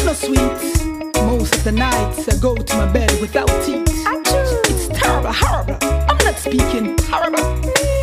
no sweet. Most of the nights I go to my bed without teeth. It's terrible, horrible. I'm not speaking horrible.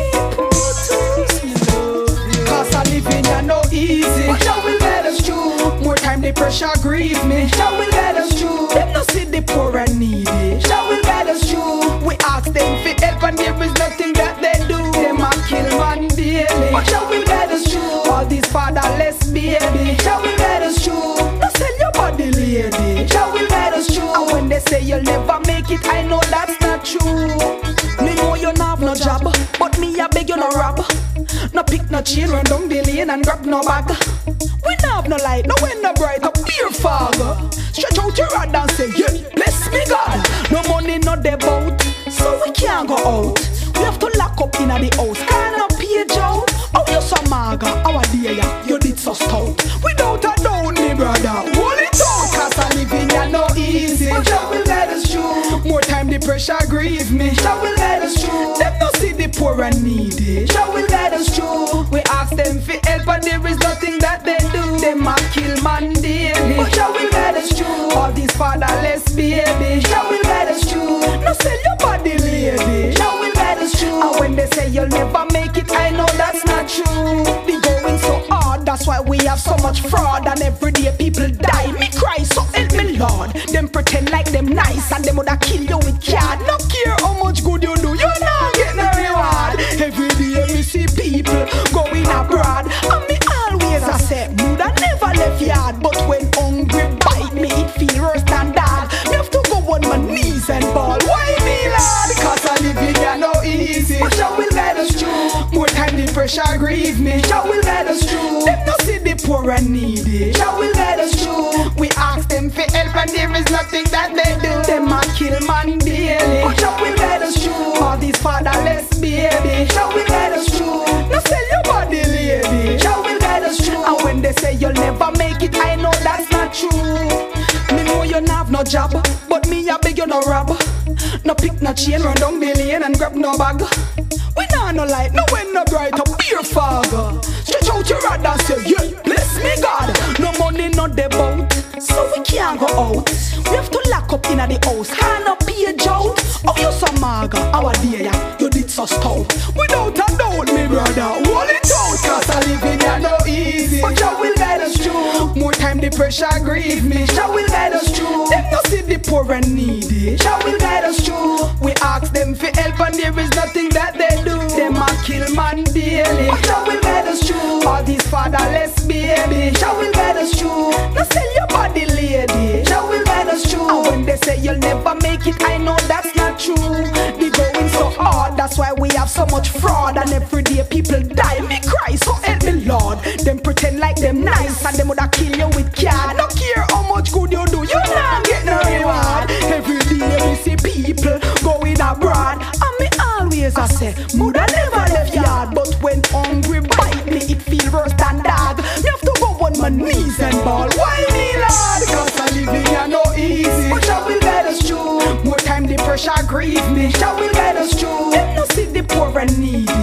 Cause I live in ya no easy. But now will let us through. More time the pressure grieve me. Now will let us through. Them no see the poor and needy. Now will let us through. We ask them for help and there is nothing that they do. Them a kill man daily. But now will let us through. All these fatherless baby. Now will let us through. No sell your body lady. Now will let us through. And when they say you'll never make it, I know that's not true. Me know you not have no job, but me I beg you no rob. No pick no chain, run down the lane and grab no bag. We not have no light, no wind, no bright, no beer fog. Stretch out your rod and say, yeah, bless me God. No money, no the boat, so we can't go out. We have to lock up in the house, can't no page out. Oh, you so maga, our dear, you did so stout. Without a doubt, me brother, hold it out. Cause I live in ya no easy. But Jah will let us through. More time the pressure grieve me. Jah will let us through. Them no see the poor and needy. Jah will let us through. We ask them for help and there is nothing that they do. Them a kill man daily. But Jah will let us through. All these fatherless baby. Jah will let us through. No sell your body lady. Jah will let us through. And when they say you'll never make it, I know that's not true. They going so hard, that's why we have so much fraud. And every day people die. Me cry, so help me Lord. Them pretend like them nice and them woulda kill you with card. No care how much good you do, you not get no reward. Every day me see people going abroad, and me always I say, woulda never left yard. But when hungry bite me, it feel worse than that. Me have to go on my knees and bawl. Why me lad? Cause I live in ya no easy. But Jah will let us through. More time the pressure grieve me. Jah will let us through. Them no see the poor and needy. Jah will let us through. We ask them for help and there is nothing that they do. Them a kill man daily. But Jah will let us through. All these fatherless baby. Jah will let us through. No sell your body lady. Jah will let us through. And when they say you'll never make it, I know that's not true. Me know you not have no job, but me I beg you no rob. No pick no chain, run down the lane and grab no bag. We not no light, no wind, no bright, no beer fog. Stretch out your rod and say, yeah, bless me God. No money, no the boat, so we can't go out. We have to lock up in the house, can't no page out. Oh, you so maga, our dear, you did so stout. Without a doubt, me brother, hold it out. Cause I live in ya no easy. But Jah will let us through. More time the pressure grieve me. Jah will let us through. Them no see the poor and needy. Jah will let us through. We ask them for help and there is nothing that they do. Them a kill man daily. But Jah will let us through. All these fatherless baby. Jah will let us through. No sell your body lady. Jah will let us through. And when they say you'll never make it, I know that's not true. They going so hard, that's why we have so much fraud. And every day people die. Me cry, so help me Lord. Them pretend like them nice and them woulda kill you with card. No care how much good you do, you not get no reward. Every day we see people going abroad, and me always I say, woulda never left yard. But when hungry bite me, it feel worse than dog. Me have to go on my knees and bawl. Why me Lord? Cause I live in ya no easy. But Jah will let us through. More time the pressure grieve me. Jah will let us through. Them no see the poor and needy.